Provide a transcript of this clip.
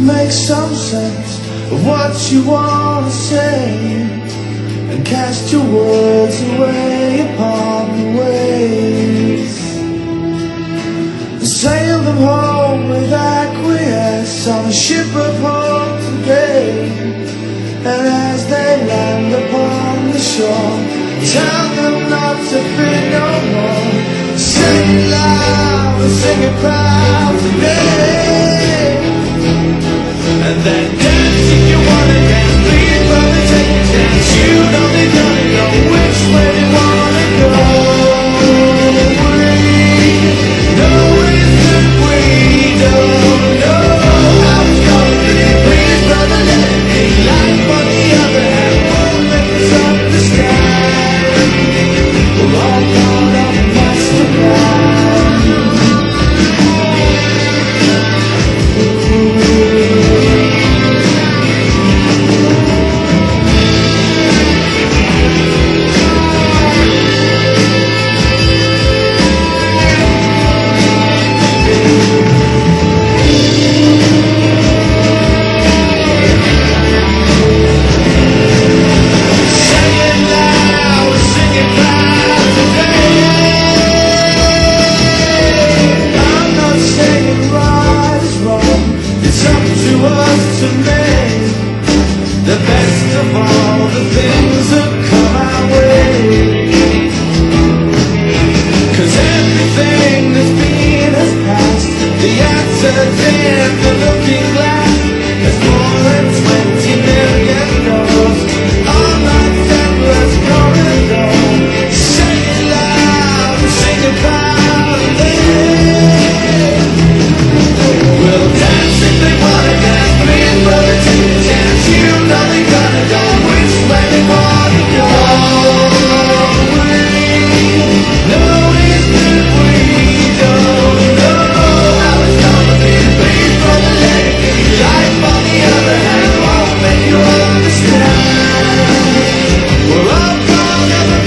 make some sense of what you want to say, and cast your words away upon the waves, and sail them home with acquiesce on a ship of hope today. And as they land upon the shore, tell them not to fear no more. Sing it loud and sing it proud today. And then dance if you wanna dance, please brother take a chance. You only gotta know which way you wanna go. We know it's that we don't know how it's gonna be. Please brother let it be. Life on the other hand won't make us understand. We're all caught up in master plan. To make the best of all the things that come our way. 'Cause everything that's been has passed. The answer's in the looking glass. There's more than 20 million doors. All life's endless corridor. Say it loud and sing it proudly. We'll dance if they wanna dance. Brother, take a chance. You know they gotta go which way they wanna go. We know it's that we don't know how it's gonna be. Please, brother, let it be. Life on the other hand won't make you understand. We're all caught up in